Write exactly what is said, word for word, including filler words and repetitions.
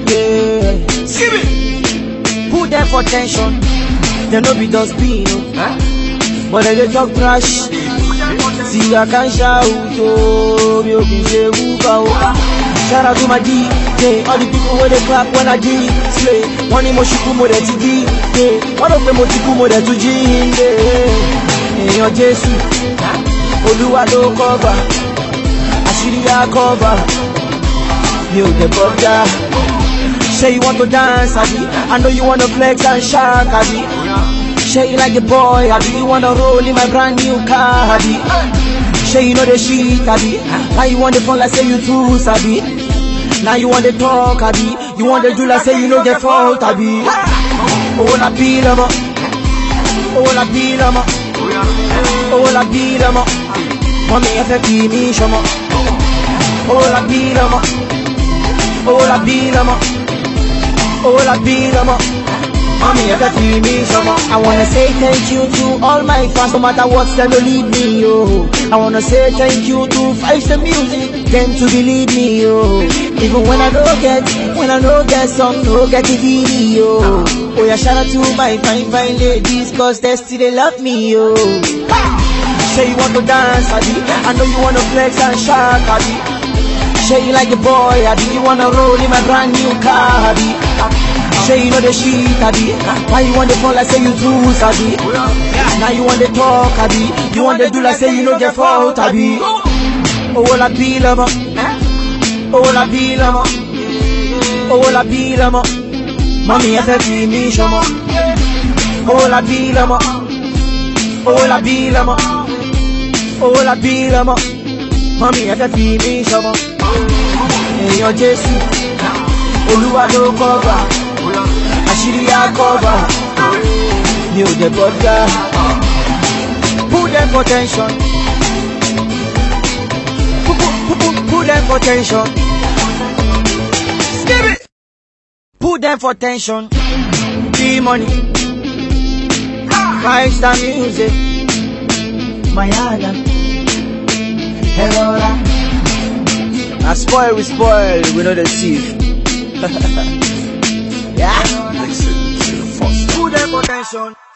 yeah. Skip it. Put them for tension. They no be dustbin, huh? But they talk trash. See I can shout, oh, you can say who. Shout out to my D J, all the people where they clap when I D J. One more shiku more than T D J. One of them more shiku more than two G Hey, your Jesus, Oluwa do cover, Ashiria cover. You the brother. Say you want to dance, Abi. I know you wanna flex and shout, Abi. Say you like the boy, Abi. You wanna roll in my brand new car, Abi. Say you know the shit, Abi. Now you want the fun like say you too, Sabi. Now you want the talk, Abi. You want the do like say you know the fault, Abi. Oh la pile ma, oh la pile ma, oh la pile ma. Mommy F F me shama. Oh la pile ma, oh la pile ma, oh la pile ma. Mommy F F me shama. I wanna say thank you to all my fans, no matter what they don't leave me, yo. I wanna say thank you to Five Star Music, them to believe me, yo. Even when I don't get, when I don't get some, no get the video. Oh yeah, shout out to my fine, fine ladies, cause they still they love me, yo. Say you want to dance, Abi. I know you wanna flex and shout, Abi. Say you like a boy, Abi. You wanna roll in my brand new car, Abi. Say you know the shit, Abi. Why you want the fun like say you too, Abi? Now you want the talk, Abi. You want the do like say you know the fault, Abi. Oh la pile ma, oh la pile ma, oh la pile ma. Mommy F F me shama. Oh la pile ma, oh la pile ma, oh la pile ma. Mommy F F me shama. Hey your Jesus, Oluwa do cover. Ashiria cover. You the brother. Put them for tension. Put, put, put, put them for tension. Skip it. Put them for tension. The money. Five Star Music. Mayana. Hello. I spoil, we spoil, we know the thief. Yeah? Put them for tension.